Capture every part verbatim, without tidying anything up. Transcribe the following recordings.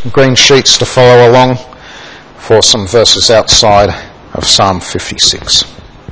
green sheets to follow along for some verses outside of Psalm fifty-six.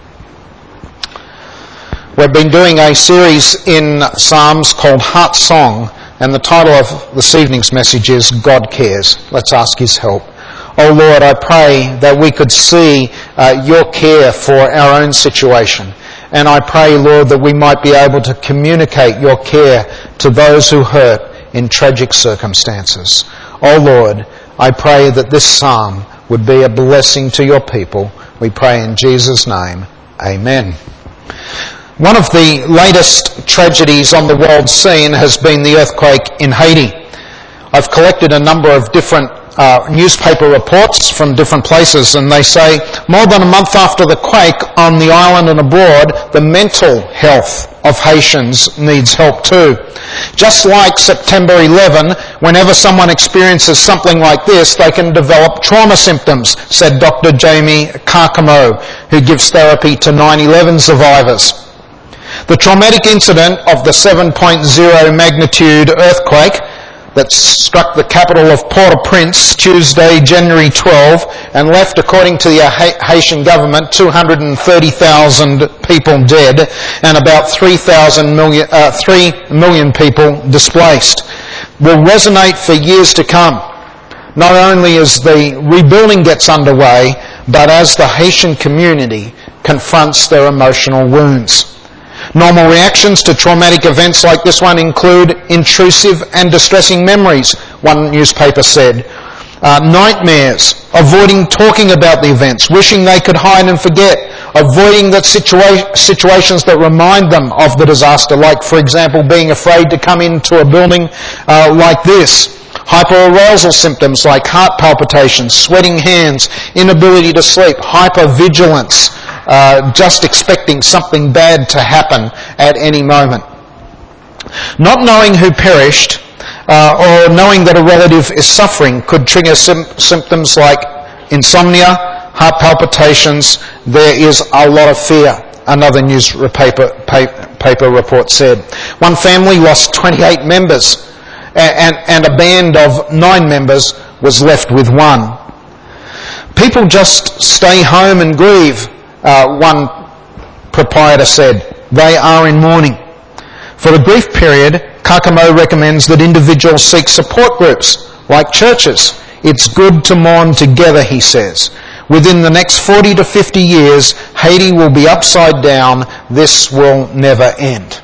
We've been doing a series in Psalms called Heart Song, and the title of this evening's message is God Cares. Let's ask His help. Oh Lord, I pray that we could see uh, your care for our own situation. And I pray, Lord, that we might be able to communicate your care to those who hurt in tragic circumstances. Oh Lord, I pray that this psalm would be a blessing to your people. We pray in Jesus' name. Amen. One of the latest tragedies on the world scene has been the earthquake in Haiti. I've collected a number of different uh, newspaper reports from different places, and they say more than a month after the quake on the island and abroad, the mental health of Haitians needs help too. Just like September eleventh, whenever someone experiences something like this, they can develop trauma symptoms, said Doctor Jamie Carcamo, who gives therapy to nine eleven survivors. The traumatic incident of the seven point oh magnitude earthquake that struck the capital of Port-au-Prince Tuesday, January twelfth, and left, according to the Haitian government, two hundred thirty thousand people dead and about three thousand million, uh, three million people displaced, will resonate for years to come. Not only as the rebuilding gets underway, but as the Haitian community confronts their emotional wounds. Normal reactions to traumatic events like this one include intrusive and distressing memories, one newspaper said. Uh, nightmares, avoiding talking about the events, wishing they could hide and forget, avoiding that situa- situations that remind them of the disaster, like, for example, being afraid to come into a building uh, like this. Hyperarousal symptoms like heart palpitations, sweating hands, inability to sleep, hypervigilance, uh, just expecting something bad to happen at any moment. Not knowing who perished uh, or knowing that a relative is suffering could trigger sim- symptoms like insomnia, heart palpitations. There is a lot of fear, another newspaper paper, paper report said. One family lost twenty-eight members, and, and a band of nine members was left with one. People just stay home and grieve, uh, one proprietor said. They are in mourning. For the grief period, Carcamo recommends that individuals seek support groups, like churches. It's good to mourn together, he says. Within the next forty to fifty years, Haiti will be upside down. This will never end.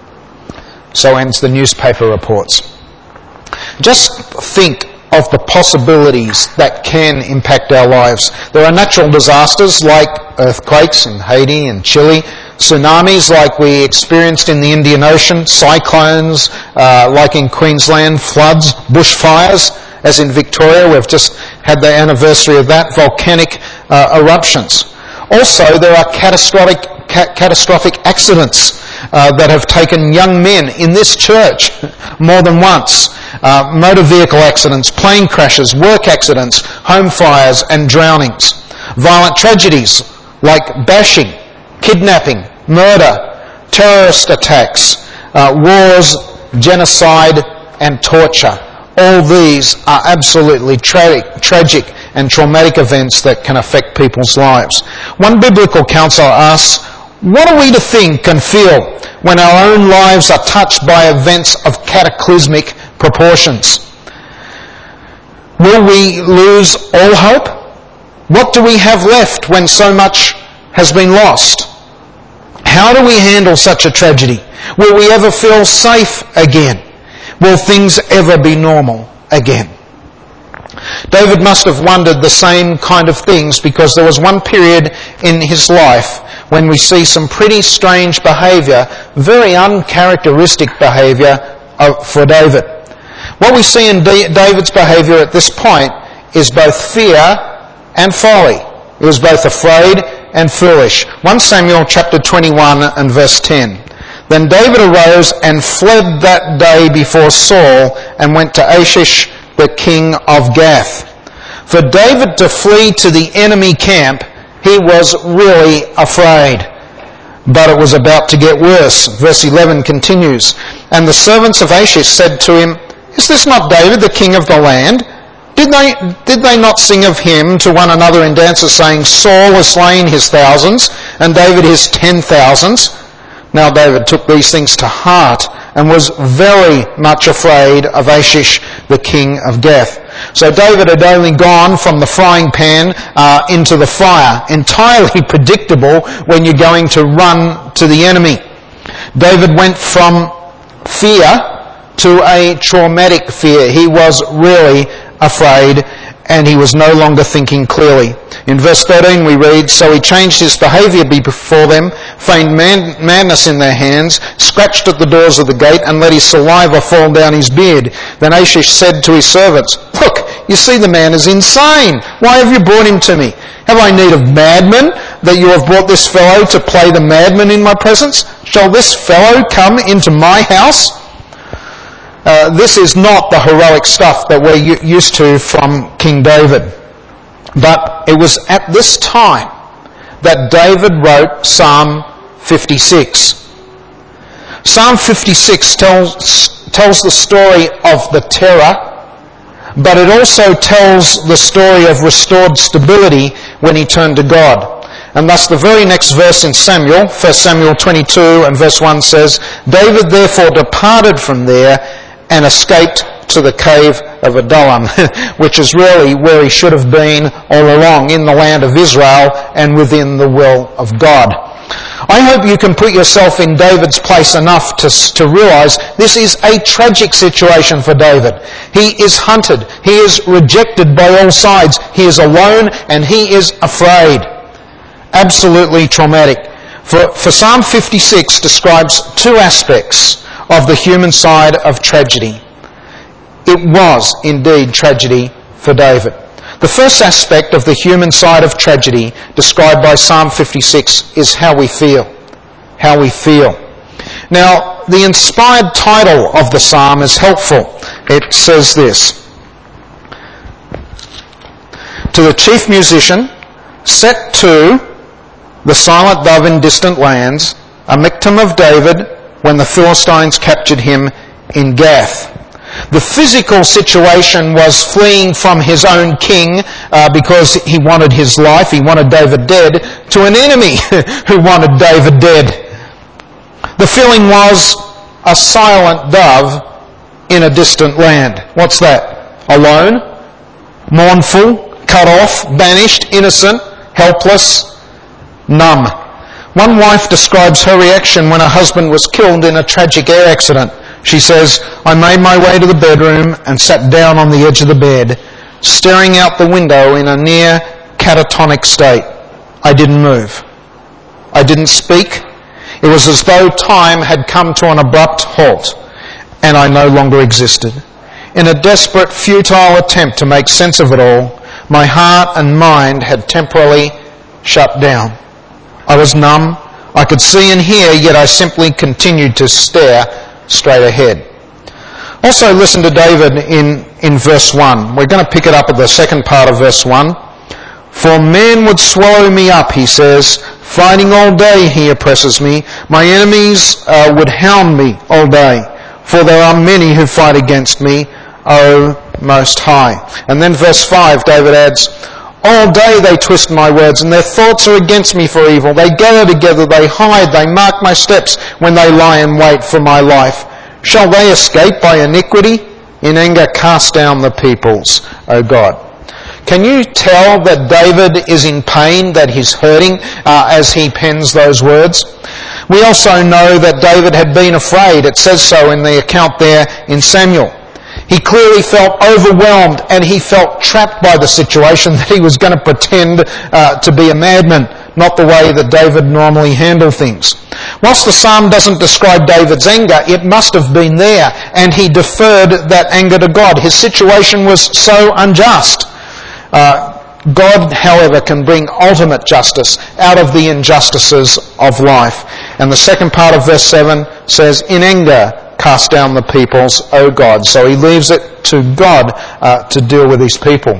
So ends the newspaper reports. Just think of the possibilities that can impact our lives. There are natural disasters like earthquakes in Haiti and Chile, tsunamis like we experienced in the Indian Ocean, cyclones uh, like in Queensland, floods, bushfires, as in Victoria. We've just had the anniversary of that, volcanic uh, eruptions. Also, there are catastrophic, ca- catastrophic accidents uh, that have taken young men in this church more than once. Uh, motor vehicle accidents, plane crashes, work accidents, home fires and drownings. Violent tragedies like bashing, kidnapping, murder, terrorist attacks, uh, wars, genocide and torture. All these are absolutely tra- tragic and traumatic events that can affect people's lives. One biblical counselor asks, what are we to think and feel when our own lives are touched by events of cataclysmic proportions? Will we lose all hope? What do we have left when so much has been lost? How do we handle such a tragedy? Will we ever feel safe again? Will things ever be normal again? David must have wondered the same kind of things, because there was one period in his life when we see some pretty strange behaviour, very uncharacteristic behaviour for David. What we see in David's behaviour at this point is both fear and folly. He was both afraid and foolish. First Samuel chapter twenty-one and verse ten. Then David arose and fled that day before Saul and went to Achish, the king of Gath. For David to flee to the enemy camp, he was really afraid. But it was about to get worse. Verse eleven continues. And the servants of Achish said to him, Is this not David, the king of the land? Did they, did they not sing of him to one another in dances, saying, Saul has slain his thousands, and David his ten thousands? Now David took these things to heart, and was very much afraid of Achish, the king of Gath. So David had only gone from the frying pan uh, into the fire, entirely predictable when you're going to run to the enemy. David went from fear to a traumatic fear. He was really afraid, and he was no longer thinking clearly. In verse thirteen we read, So he changed his behaviour before them, feigned man- madness in their hands, scratched at the doors of the gate, and let his saliva fall down his beard. Then Achish said to his servants, Look, you see the man is insane. Why have you brought him to me? Have I need of madmen that you have brought this fellow to play the madman in my presence? Shall this fellow come into my house? Uh, this is not the heroic stuff that we're u- used to from King David. But it was at this time that David wrote Psalm fifty-six. Psalm fifty-six tells, tells the story of the terror, but it also tells the story of restored stability when he turned to God. And thus the very next verse in Samuel, First Samuel twenty-two and verse one says, David therefore departed from there and escaped to the cave of Adullam, which is really where he should have been all along, in the land of Israel and within the will of God. I hope you can put yourself in David's place enough to, to realise this is a tragic situation for David. He is hunted. He is rejected by all sides. He is alone and he is afraid. Absolutely traumatic. For, for Psalm fifty-six describes two aspects of the human side of tragedy. It was indeed tragedy for David. The first aspect of the human side of tragedy described by Psalm fifty-six is how we feel. How we feel. Now, the inspired title of the psalm is helpful. It says this, To the chief musician, set to the silent dove in distant lands, a Michtam of David, when the Philistines captured him in Gath. The physical situation was fleeing from his own king uh, because he wanted his life, he wanted David dead, to an enemy who wanted David dead. The feeling was a silent dove in a distant land. What's that? Alone, mournful, cut off, banished, innocent, helpless, numb. One wife describes her reaction when her husband was killed in a tragic air accident. She says, I made my way to the bedroom and sat down on the edge of the bed, staring out the window in a near catatonic state. I didn't move. I didn't speak. It was as though time had come to an abrupt halt, and I no longer existed. In a desperate, futile attempt to make sense of it all, my heart and mind had temporarily shut down. I was numb. I could see and hear, yet I simply continued to stare straight ahead. Also listen to David in, in verse one. We're going to pick it up at the second part of verse one. For man would swallow me up, he says. Fighting all day he oppresses me. My enemies uh, would hound me all day. For there are many who fight against me, O Most High. And then verse five, David adds, All day they twist my words, and their thoughts are against me for evil. They gather together, they hide, they mark my steps when they lie in wait for my life. Shall they escape by iniquity? In anger cast down the peoples, O God. Can you tell that David is in pain, that he's hurting uh, as he pens those words? We also know that David had been afraid. It says so in the account there in Samuel. He clearly felt overwhelmed and he felt trapped by the situation, that he was going to pretend uh, to be a madman, not the way that David normally handled things. Whilst the psalm doesn't describe David's anger, it must have been there, and he deferred that anger to God. His situation was so unjust. Uh, God, however, can bring ultimate justice out of the injustices of life. And the second part of verse seven says, In anger cast down the peoples, O God. So he leaves it to God uh, to deal with his people.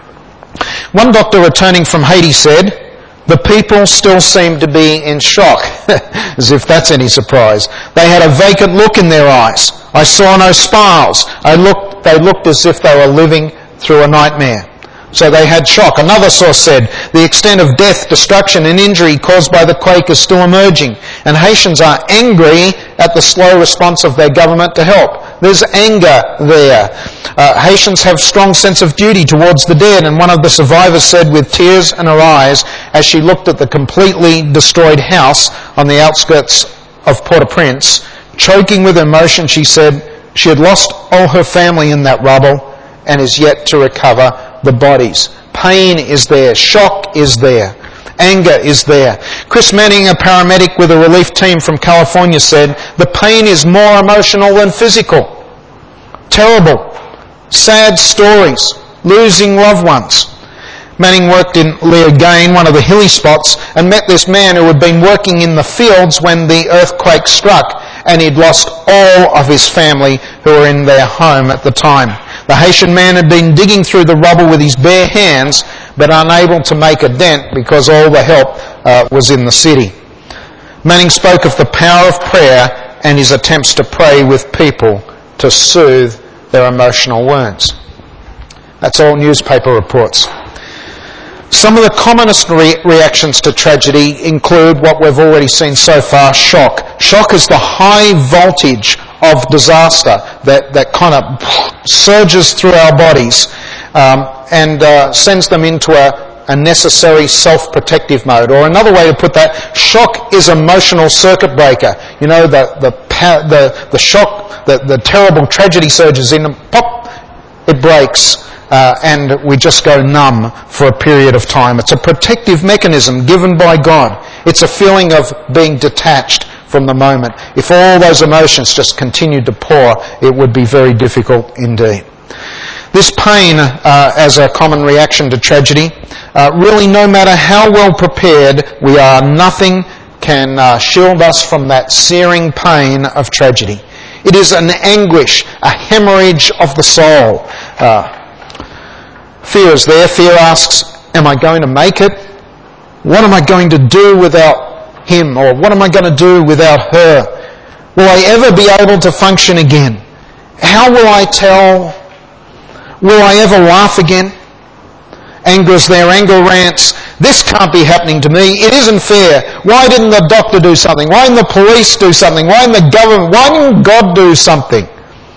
One doctor returning from Haiti said, the people still seemed to be in shock, as if that's any surprise. They had a vacant look in their eyes. I saw no smiles. I looked, they looked as if they were living through a nightmare. So they had shock. Another source said, the extent of death, destruction and injury caused by the quake is still emerging, and Haitians are angry at the slow response of their government to help. There's anger there. Uh, Haitians have strong sense of duty towards the dead, and one of the survivors said with tears in her eyes as she looked at the completely destroyed house on the outskirts of Port-au-Prince, choking with emotion, she said she had lost all her family in that rubble and is yet to recover the bodies. Pain is there. Shock is there. Anger is there. Chris Manning, a paramedic with a relief team from California, said, the pain is more emotional than physical. Terrible. Sad stories. Losing loved ones. Manning worked in Leogain, one of the hilly spots, and met this man who had been working in the fields when the earthquake struck, and he'd lost all of his family who were in their home at the time. The Haitian man had been digging through the rubble with his bare hands, but unable to make a dent because all the help uh, was in the city. Manning spoke of the power of prayer and his attempts to pray with people to soothe their emotional wounds. That's all newspaper reports. Some of the commonest re- reactions to tragedy include what we've already seen so far, shock. Shock is the high voltage of disaster that, that kind of surges through our bodies um, and uh, sends them into a, a necessary self-protective mode. Or another way to put that, shock is emotional circuit breaker. You know, the the the, the shock, the, the terrible tragedy surges in, and pop, it breaks. Uh, and we just go numb for a period of time. It's a protective mechanism given by God. It's a feeling of being detached from the moment. If all those emotions just continued to pour, it would be very difficult indeed. This pain, uh, as a common reaction to tragedy, uh, really no matter how well prepared we are, nothing can uh, shield us from that searing pain of tragedy. It is an anguish, a hemorrhage of the soul. Uh, Fear is there. Fear asks, am I going to make it? What am I going to do without him? Or what am I going to do without her? Will I ever be able to function again? How will I tell? Will I ever laugh again? Anger is there. Anger rants, this can't be happening to me. It isn't fair. Why didn't the doctor do something? Why didn't the police do something? Why didn't the government? Why didn't God do something?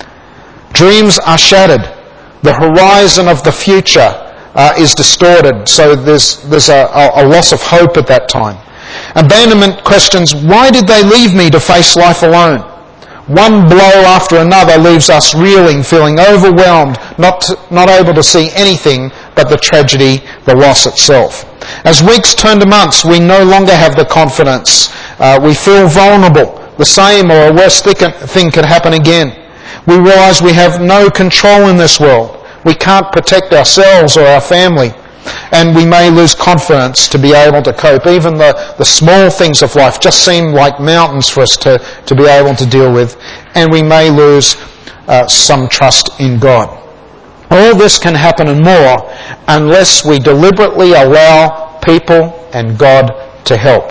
Dreams are shattered. The horizon of the future uh, is distorted, so there's there's a, a loss of hope at that time. Abandonment questions, why did they leave me to face life alone? One blow after another leaves us reeling, feeling overwhelmed, not to, not able to see anything but the tragedy, the loss itself. As weeks turn to months, we no longer have the confidence. Uh, we feel vulnerable. The same or a worse thing could happen again. We realise we have no control in this world. We can't protect ourselves or our family. And we may lose confidence to be able to cope. Even the, the small things of life just seem like mountains for us to, to be able to deal with. And we may lose uh, some trust in God. All this can happen and more unless we deliberately allow people and God to help.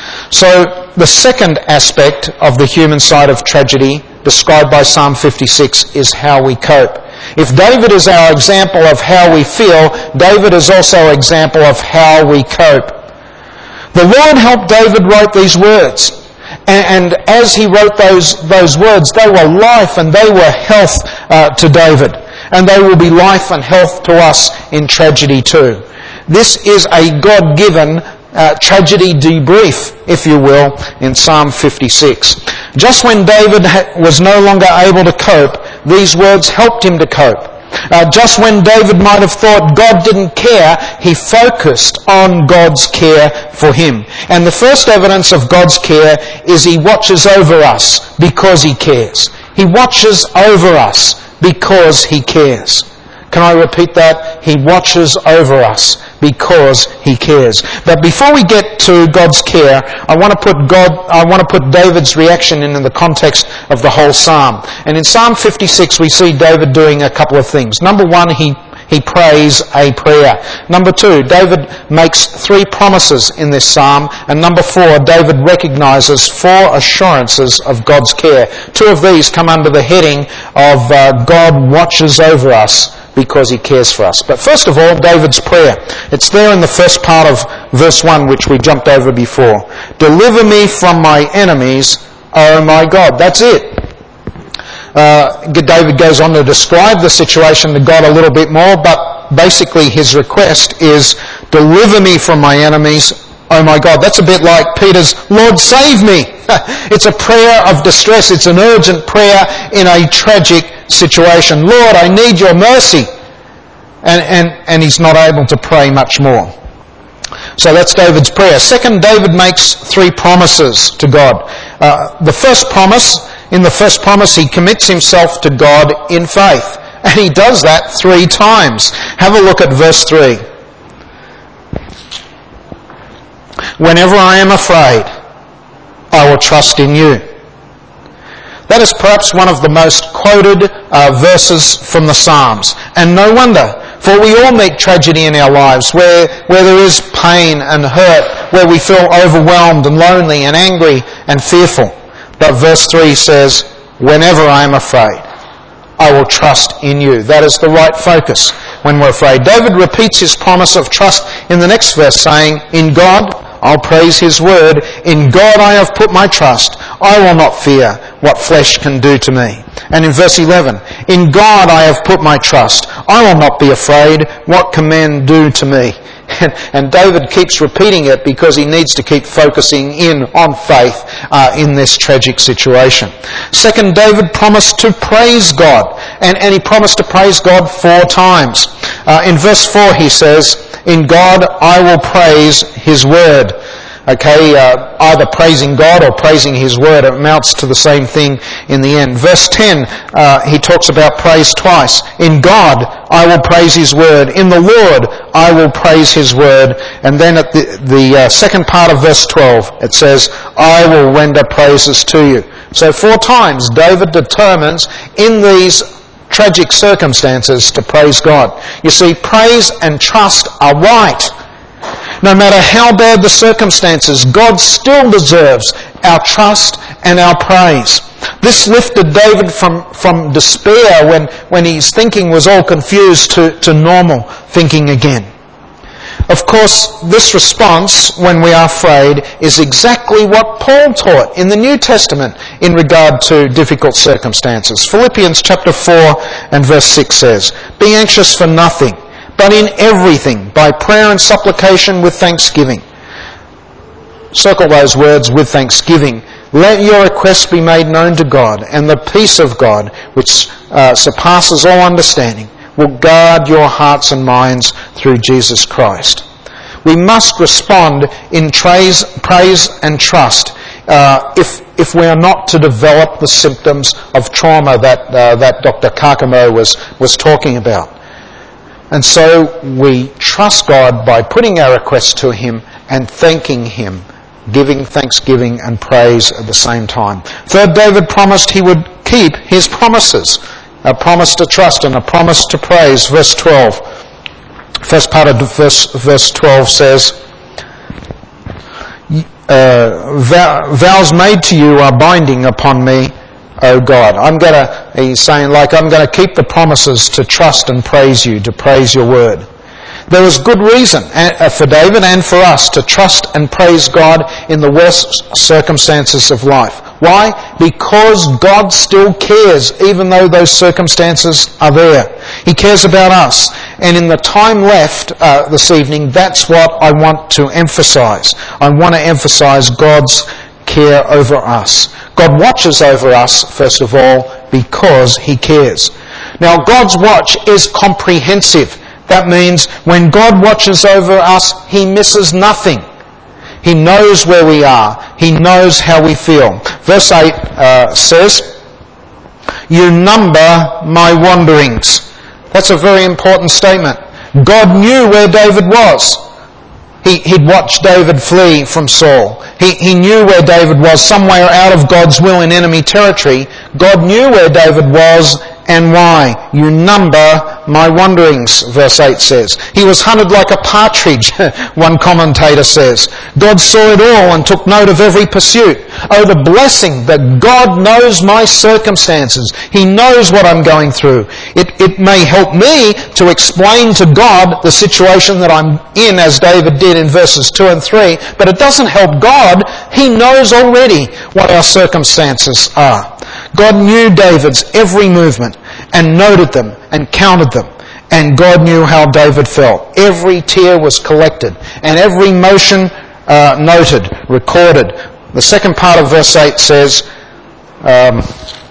So the second aspect of the human side of tragedy described by Psalm fifty-six is how we cope. If David is our example of how we feel, David is also an example of how we cope. The Lord helped David write these words. And, and as he wrote those, those words, they were life and they were health uh, to David. And they will be life and health to us in tragedy too. This is a God-given Uh, tragedy debrief, if you will, in Psalm fifty-six. Just when David ha- was no longer able to cope, these words helped him to cope. Uh, just when David might have thought God didn't care, he focused on God's care for him. And the first evidence of God's care is he watches over us because he cares. He watches over us because he cares. Can I repeat that? He watches over us because he cares. But before we get to God's care, I want to put God, I want to put David's reaction in, in the context of the whole psalm. And in Psalm fifty-six, we see David doing a couple of things. Number one, he he prays a prayer. Number two, David makes three promises in this psalm. And number four, David recognises four assurances of God's care. Two of these come under the heading of uh, God watches over us because he cares for us. But first of all, David's prayer. It's there in the first part of verse one, which we jumped over before. Deliver me from my enemies, O my God. That's it. Uh, David goes on to describe the situation to God a little bit more, but basically his request is, deliver me from my enemies, oh my God. That's a bit like Peter's, Lord, save me. It's a prayer of distress. It's an urgent prayer in a tragic situation. Lord, I need your mercy. And, and, and he's not able to pray much more. So that's David's prayer. Second, David makes three promises to God. Uh, the first promise, in the first promise, he commits himself to God in faith. And he does that three times. Have a look at verse three. Whenever I am afraid, I will trust in you. That is perhaps one of the most quoted uh, verses from the Psalms. And no wonder, for we all meet tragedy in our lives where, where there is pain and hurt, where we feel overwhelmed and lonely and angry and fearful. But verse three says, whenever I am afraid, I will trust in you. That is the right focus when we're afraid. David repeats his promise of trust in the next verse, saying, in God I'll praise his word. In God I have put my trust. I will not fear what flesh can do to me. And in verse eleven, in God I have put my trust. I will not be afraid. What can man do to me? And, and David keeps repeating it because he needs to keep focusing in on faith uh, in this tragic situation. Second, David promised to praise God. And, and he promised to praise God four times. Uh, in verse four he says, in God I will praise his word. Okay, uh, either praising God or praising his word, it amounts to the same thing in the end. Verse ten, uh, he talks about praise twice. In God I will praise his word. In the Lord I will praise his word. And then at the, the uh, second part of verse twelve, it says, I will render praises to you. So four times David determines in these tragic circumstances to praise God. You see, praise and trust are right. No matter how bad the circumstances, God still deserves our trust and our praise. This lifted David from, from despair when, when his thinking was all confused to, to normal thinking again. Of course, this response, when we are afraid, is exactly what Paul taught in the New Testament in regard to difficult circumstances. Philippians chapter four and verse six says, be anxious for nothing, but in everything, by prayer and supplication with thanksgiving. Circle those words, with thanksgiving. Let your requests be made known to God, and the peace of God, which uh, surpasses all understanding, will guard your hearts and minds through Jesus Christ. We must respond in praise, praise and trust uh, if if we are not to develop the symptoms of trauma that uh, that Doctor Kakamo was was talking about. And so we trust God by putting our requests to him and thanking him, giving thanksgiving and praise at the same time. Third, David promised he would keep his promises. A promise to trust and a promise to praise. Verse twelve. First part of verse, verse twelve says, uh, vows made to you are binding upon me, O God. I'm going to, he's saying, like, I'm going to keep the promises to trust and praise you, to praise your word. There is good reason for David and for us to trust and praise God in the worst circumstances of life. Why? Because God still cares, even though those circumstances are there. He cares about us. And in the time left uh, this evening, that's what I want to emphasize. I want to emphasize God's care over us. God watches over us, first of all, because he cares. Now, God's watch is comprehensive. That means when God watches over us, he misses nothing. He knows where we are. He knows how we feel. Verse eight uh, says, you number my wanderings. That's a very important statement. God knew where David was. He, he'd watched David flee from Saul. He, he knew where David was, somewhere out of God's will in enemy territory. God knew where David was, and why. You number my wanderings, verse eight says. He was hunted like a partridge, one commentator says. God saw it all and took note of every pursuit. Oh, the blessing that God knows my circumstances. He knows what I'm going through. It, it may help me to explain to God the situation that I'm in, as David did in verses two and three, but it doesn't help God. He knows already what our circumstances are. God knew David's every movement and noted them and counted them. And God knew how David felt. Every tear was collected and every motion uh, noted, recorded. The second part of verse eight says, um,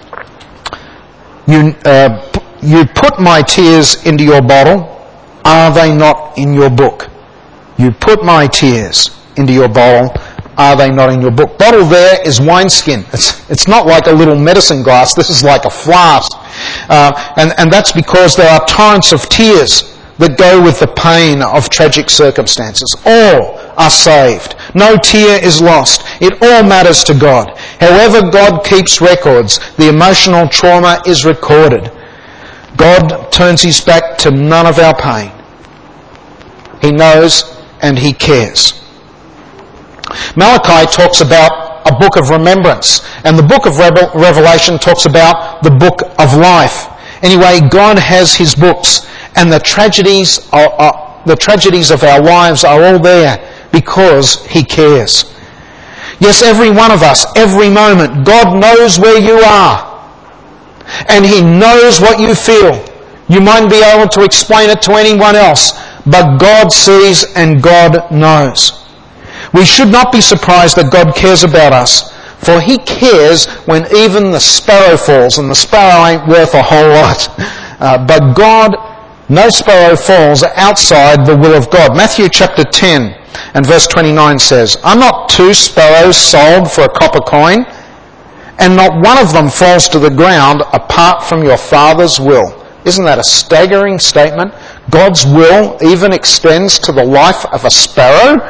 you, uh, you put my tears into your bottle. Are they not in your book? You put my tears into your bottle. Are they not in your book? Bottle there is wineskin. It's, it's not like a little medicine glass. This is like a flask. Uh, and, and that's because there are torrents of tears that go with the pain of tragic circumstances. All are saved. No tear is lost. It all matters to God. However God keeps records, the emotional trauma is recorded. God turns his back to none of our pain. He knows and he cares. Malachi talks about a book of remembrance, and the book of Revelation talks about the book of life. Anyway, God has his books, and the tragedies are, are, the tragedies of our lives are all there because he cares. Yes, every one of us, every moment, God knows where you are, and he knows what you feel. You might be able to explain it to anyone else, but God sees and God knows. We should not be surprised that God cares about us, for he cares when even the sparrow falls, and the sparrow ain't worth a whole lot. Uh, but God, no sparrow falls outside the will of God. Matthew chapter ten and verse twenty-nine says, Are not two sparrows sold for a copper coin? And not one of them falls to the ground apart from your Father's will. Isn't that a staggering statement? God's will even extends to the life of a sparrow?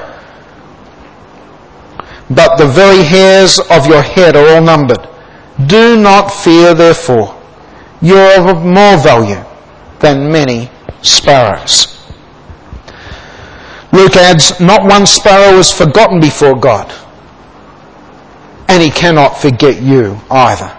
But the very hairs of your head are all numbered. Do not fear, therefore. You are of more value than many sparrows. Luke adds, Not one sparrow is forgotten before God, and he cannot forget you either.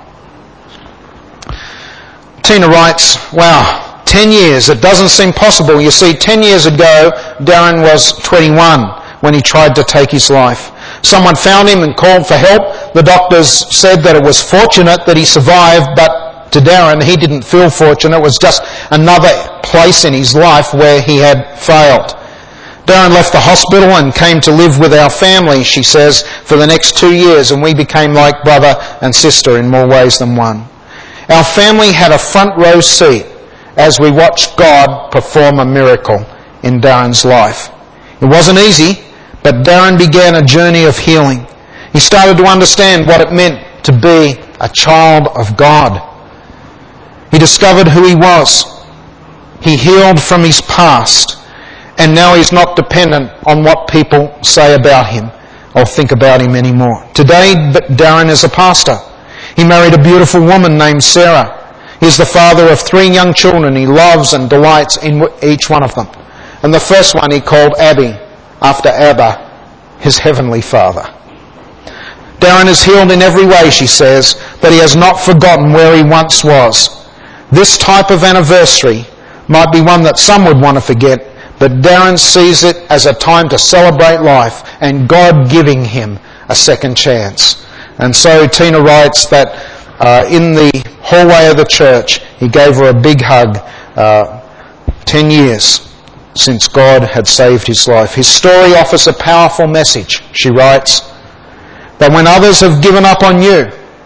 Tina writes, wow, ten years, it doesn't seem possible. You see, ten years ago, Darren was twenty-one when he tried to take his life. Someone found him and called for help. The doctors said that it was fortunate that he survived, but to Darren, he didn't feel fortunate. It was just another place in his life where he had failed. Darren left the hospital and came to live with our family, she says, for the next two years, and we became like brother and sister in more ways than one. Our family had a front row seat as we watched God perform a miracle in Darren's life. It wasn't easy, but Darren began a journey of healing. He started to understand what it meant to be a child of God. He discovered who he was. He healed from his past. And now he's not dependent on what people say about him or think about him anymore. Today, Darren is a pastor. He married a beautiful woman named Sarah. He's the father of three young children. He loves and delights in each one of them. And the first one he called Abby, after Abba, his heavenly Father. Darren is healed in every way, she says, but he has not forgotten where he once was. This type of anniversary might be one that some would want to forget, but Darren sees it as a time to celebrate life and God giving him a second chance. And so Tina writes that uh, in the hallway of the church, he gave her a big hug, uh, ten years since God had saved his life. His story offers a powerful message, she writes, that when others have given up on you,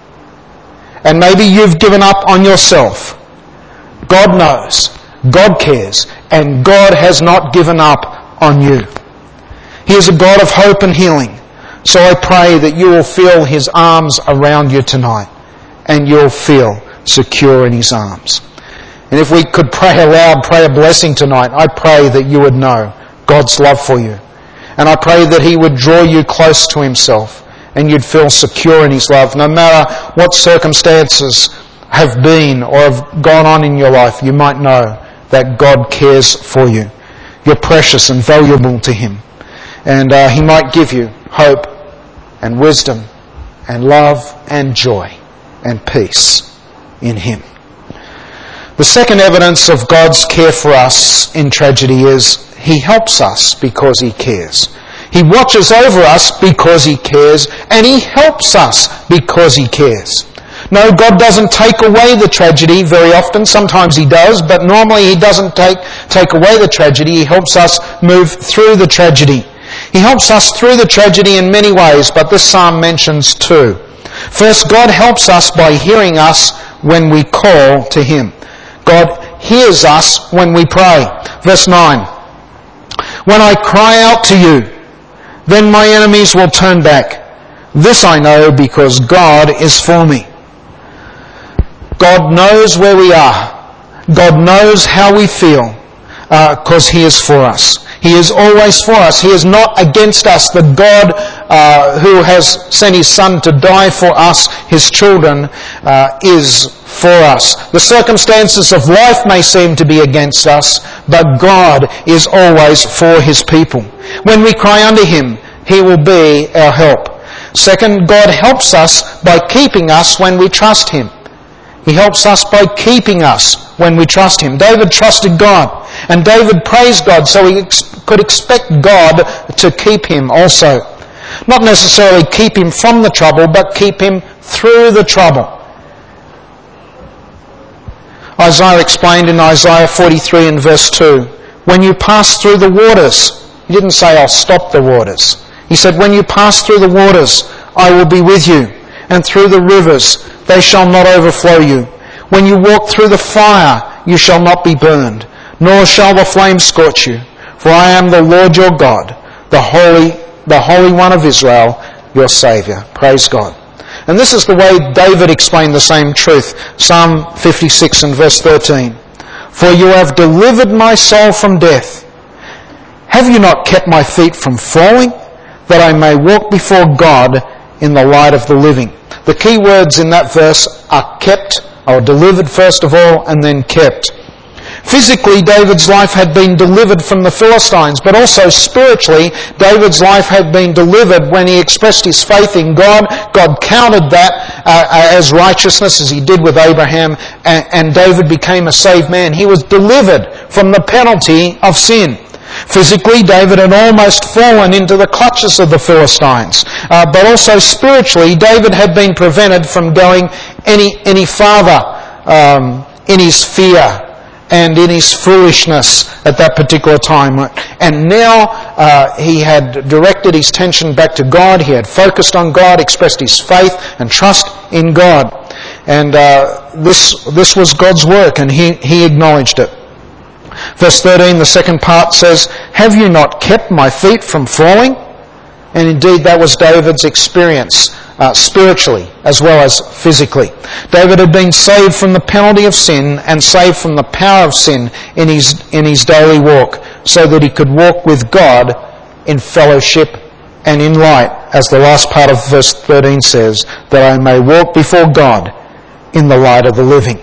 and maybe you've given up on yourself, God knows, God cares, and God has not given up on you. He is a God of hope and healing. So I pray that you will feel his arms around you tonight, and you'll feel secure in his arms. And if we could pray aloud, pray a blessing tonight, I pray that you would know God's love for you. And I pray that he would draw you close to himself and you'd feel secure in his love. No matter what circumstances have been or have gone on in your life, you might know that God cares for you. You're precious and valuable to Him. And uh, He might give you hope and wisdom and love and joy and peace in Him. The second evidence of God's care for us in tragedy is He helps us because He cares. He watches over us because He cares, and He helps us because He cares. No, God doesn't take away the tragedy very often. Sometimes He does, but normally He doesn't take, take away the tragedy. He helps us move through the tragedy. He helps us through the tragedy in many ways, but this psalm mentions two. First, God helps us by hearing us when we call to Him. God hears us when we pray. Verse nine. When I cry out to you, then my enemies will turn back. This I know because God is for me. God knows where we are. God knows how we feel because uh, He is for us. He is always for us. He is not against us. The God uh, who has sent His Son to die for us, His children, uh, is for us. The circumstances of life may seem to be against us, but God is always for His people. When we cry unto Him, He will be our help. Second, God helps us by keeping us when we trust Him. He helps us by keeping us when we trust Him. David trusted God, and David praised God, so he ex- could expect God to keep him also. Not necessarily keep him from the trouble, but keep him through the trouble. Isaiah explained in Isaiah forty-three and verse two, when you pass through the waters, he didn't say, I'll stop the waters. He said, when you pass through the waters, I will be with you, and through the rivers, they shall not overflow you. When you walk through the fire, you shall not be burned, nor shall the flame scorch you. For I am the Lord your God, the Holy, the Holy One of Israel, your Saviour. Praise God. And this is the way David explained the same truth. Psalm fifty-six and verse thirteen. For you have delivered my soul from death. Have you not kept my feet from falling, that I may walk before God in the light of the living? The key words in that verse are kept, or delivered first of all, and then kept. Physically, David's life had been delivered from the Philistines, but also spiritually, David's life had been delivered when he expressed his faith in God. God counted that uh, as righteousness, as He did with Abraham, and, and David became a saved man. He was delivered from the penalty of sin. Physically, David had almost fallen into the clutches of the Philistines. Uh, but also spiritually, David had been prevented from going any, any farther um, in his fear and in his foolishness at that particular time. And now uh, he had directed his attention back to God. He had focused on God, expressed his faith and trust in God. And uh, this this was God's work, and he, he acknowledged it. Verse thirteen, the second part says, have you not kept my feet from falling? And indeed that was David's experience uh, spiritually as well as physically. David had been saved from the penalty of sin and saved from the power of sin in his, in his daily walk, so that he could walk with God in fellowship and in light, as the last part of verse thirteen says, that I may walk before God in the light of the living.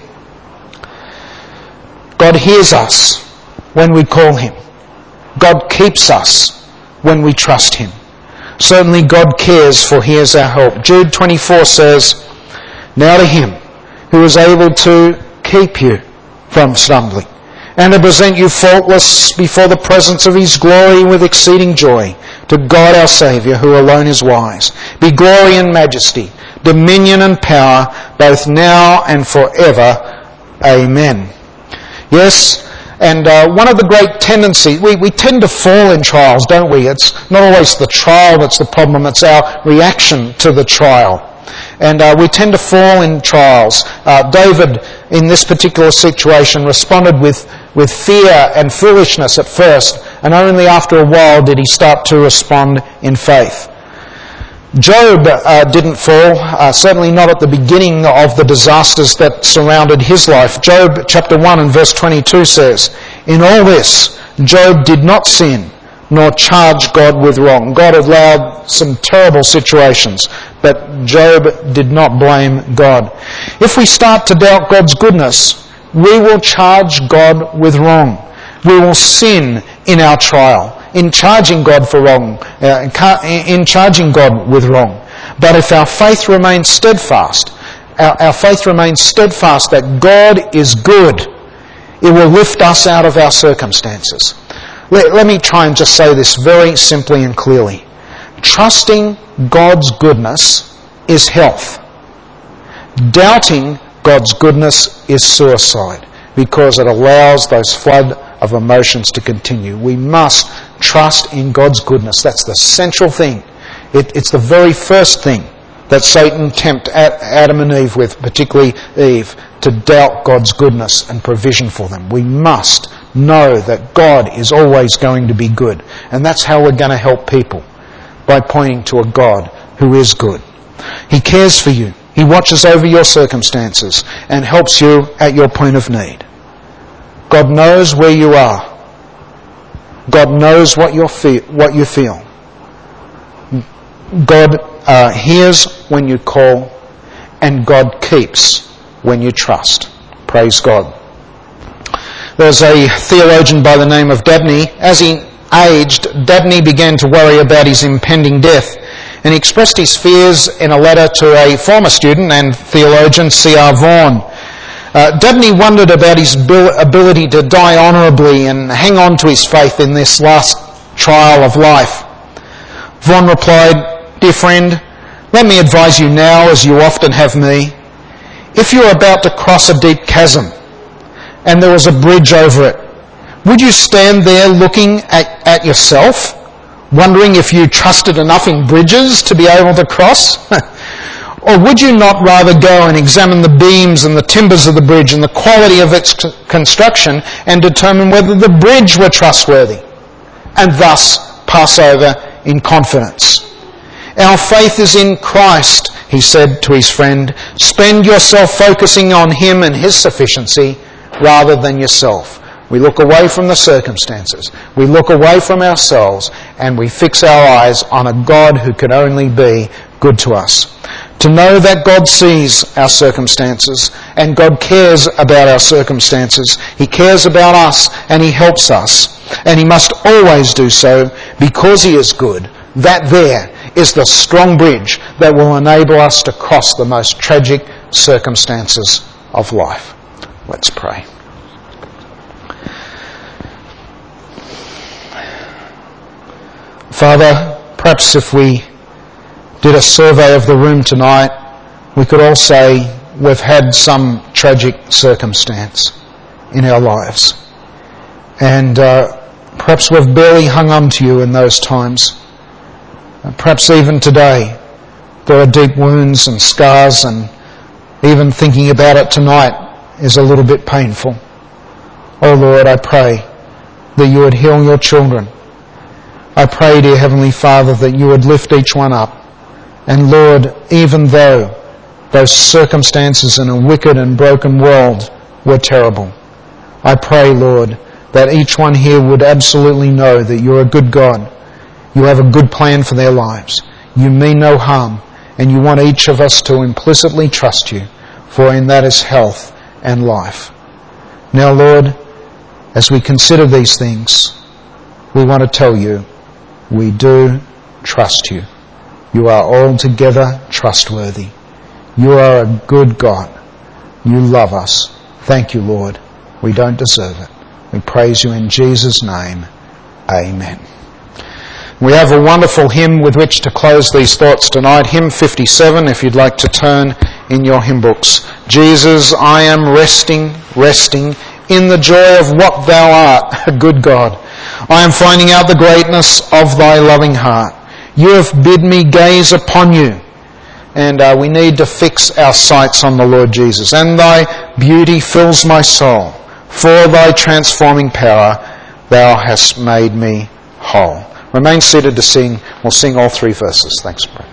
God hears us when we call Him. God keeps us when we trust Him. Certainly God cares, for He is our help. Jude twenty-four says, now to Him who is able to keep you from stumbling and to present you faultless before the presence of His glory with exceeding joy, to God our Saviour, who alone is wise, be glory and majesty, dominion and power, both now and forever. Amen. Yes, and uh, one of the great tendencies, we, we tend to fall in trials, don't we? It's not always the trial that's the problem, it's our reaction to the trial. And uh, we tend to fall in trials. Uh, David, in this particular situation, responded with, with fear and foolishness at first, and only after a while did he start to respond in faith. Job uh, didn't fall, uh, certainly not at the beginning of the disasters that surrounded his life. Job chapter one and verse twenty-two says, in all this, Job did not sin, nor charge God with wrong. God allowed some terrible situations, but Job did not blame God. If we start to doubt God's goodness, we will charge God with wrong. We will sin in our trial, in charging God for wrong, uh, in charging God with wrong. But if our faith remains steadfast, our, our faith remains steadfast that God is good, it will lift us out of our circumstances. Let, let me try and just say this very simply and clearly. Trusting God's goodness is health. Doubting God's goodness is suicide, because it allows those flood of emotions to continue. We must trust in God's goodness. That's the central thing. It, it's the very first thing that Satan tempted Adam and Eve with, particularly Eve, to doubt God's goodness and provision for them. We must know that God is always going to be good. And that's how we're going to help people, by pointing to a God who is good. He cares for you. He watches over your circumstances and helps you at your point of need. God knows where you are. God knows what, you're fe- what you feel. God uh, hears when you call, and God keeps when you trust. Praise God. There's a theologian by the name of Dabney. As he aged, Dabney began to worry about his impending death, and he expressed his fears in a letter to a former student and theologian, C R Vaughan. Uh, Dabney wondered about his ability to die honourably and hang on to his faith in this last trial of life. Vaughan replied, "Dear friend, let me advise you now, as you often have me. If you are about to cross a deep chasm and there was a bridge over it, would you stand there looking at, at yourself, wondering if you trusted enough in bridges to be able to cross? Or would you not rather go and examine the beams and the timbers of the bridge and the quality of its construction and determine whether the bridge were trustworthy, and thus pass over in confidence? Our faith is in Christ," he said to his friend. "Spend yourself focusing on Him and His sufficiency rather than yourself." We look away from the circumstances. We look away from ourselves, and we fix our eyes on a God who can only be good to us. To know that God sees our circumstances and God cares about our circumstances. He cares about us and He helps us. And He must always do so because He is good. That there is the strong bridge that will enable us to cross the most tragic circumstances of life. Let's pray. Father, perhaps if we did a survey of the room tonight, we could all say we've had some tragic circumstance in our lives. And uh, perhaps we've barely hung on to you in those times. And perhaps even today there are deep wounds and scars, and even thinking about it tonight is a little bit painful. Oh Lord, I pray that you would heal your children. I pray, dear Heavenly Father, that you would lift each one up. And Lord, even though those circumstances in a wicked and broken world were terrible, I pray, Lord, that each one here would absolutely know that you're a good God. You have a good plan for their lives. You mean no harm, and you want each of us to implicitly trust you, for in that is health and life. Now, Lord, as we consider these things, we want to tell you, we do trust you. You are altogether trustworthy. You are a good God. You love us. Thank you, Lord. We don't deserve it. We praise you in Jesus' name. Amen. We have a wonderful hymn with which to close these thoughts tonight. Hymn fifty-seven, if you'd like to turn in your hymn books. Jesus, I am resting, resting in the joy of what thou art, a good God. I am finding out the greatness of thy loving heart. You have bid me gaze upon you. And uh, we need to fix our sights on the Lord Jesus. And thy beauty fills my soul. For thy transforming power, thou hast made me whole. Remain seated to sing. We'll sing all three verses. Thanks, brother.